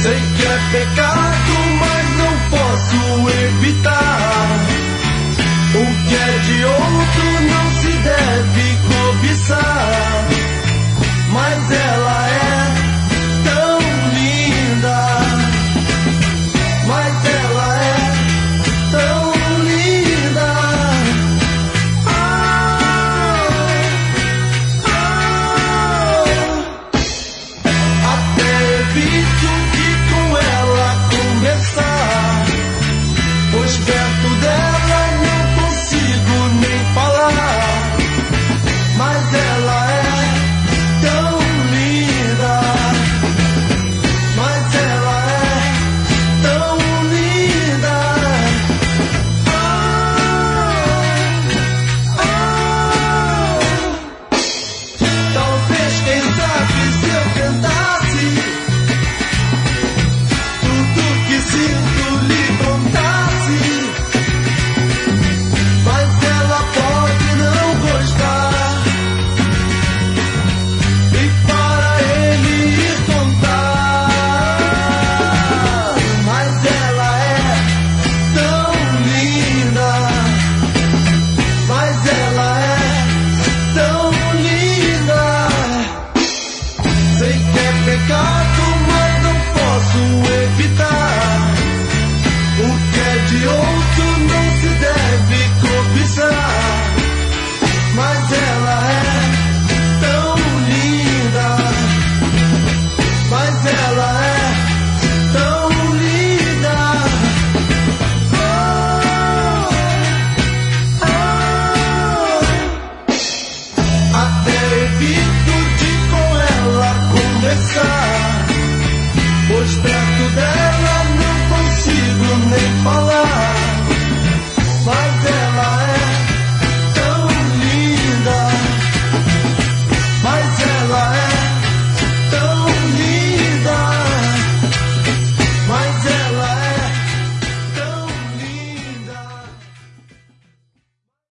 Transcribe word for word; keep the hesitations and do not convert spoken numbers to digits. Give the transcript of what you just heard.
Sei que é pecado, mas não posso evitar. O que é de outro não se deve cobiçar. Mas ela é tão linda. Mas ela é tão linda. Ah, ah. Até evito de com ela conversar, pois perto dela não consigo nem falar. Mas ela é tão linda. Mas ela é tão linda. Ah, ah. Talvez, quem sabe, se eu tentasse, tudo que sinto lhe contasse. Mas ela pode não gostar, e para ele ir contar. Mas ela é tão linda. Mas ela é tão linda. Sei que é pecado, mas não posso evitar. O que é de outro não se deve cobiçar. Mas ela é tão linda. Mas ela é tão linda. Oh, oh. Até evito de com ela conversar, pois perto dela não consigo nem falar.